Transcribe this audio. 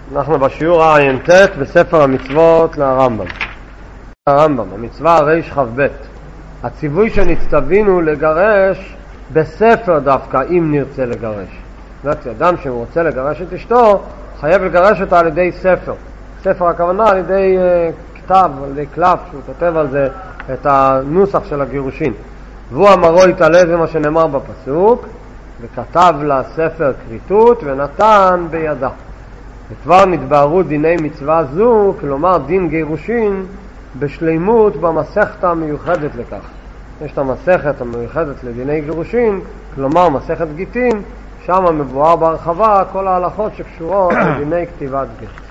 אנחנו בשיעור ע"ט בספר המצוות לרמב"ם. המצווה ריש כ"ב. הציווי שנצטווינו לגרש בספר דווקא, אם נרצה לגרש. אדם שרוצה לגרש את אשתו, חייב לגרש אותה על ידי ספר. ספר הכוונה על ידי כתב, על ידי קלף, שהוא כותב על זה את הנוסח של הגירושין. והוא אמרו יתעלה, זה מה שנאמר בפסוק, וכתב לה ספר כריתות ונתן בידה. וכבר נתבהרו דיני מצווה זו, כלומר דין גירושין, בשלימות במסכת המיוחדת לכך. יש את המסכת המיוחדת לדיני גירושין, כלומר מסכת גיטין, שם מבואר בהרחבה כל ההלכות שקשורות לדיני כתיבת גט.